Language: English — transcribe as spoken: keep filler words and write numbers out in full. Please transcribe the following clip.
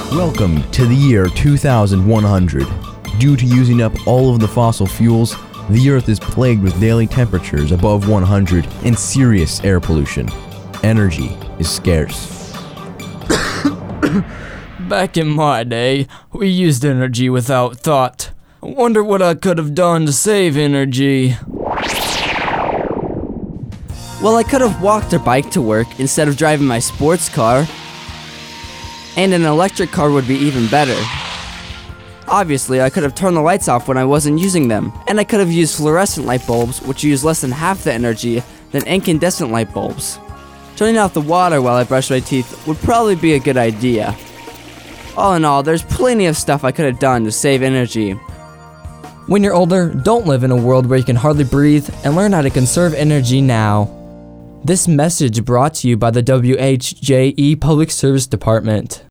Welcome to the year two thousand one hundred. Due to using up all of the fossil fuels, the Earth is plagued with daily temperatures above one hundred and serious air pollution. Energy is scarce. Back in my day, we used energy without thought. I wonder what I could have done to save energy. Well, I could have walked or biked to work instead of driving my sports car. And an electric car would be even better. Obviously, I could have turned the lights off when I wasn't using them. And I could have used fluorescent light bulbs, which use less than half the energy than incandescent light bulbs. Turning off the water while I brush my teeth would probably be a good idea. All in all, there's plenty of stuff I could have done to save energy. When you're older, don't live in a world where you can hardly breathe, and learn how to conserve energy now. This message brought to you by the W H J E Public Service Department.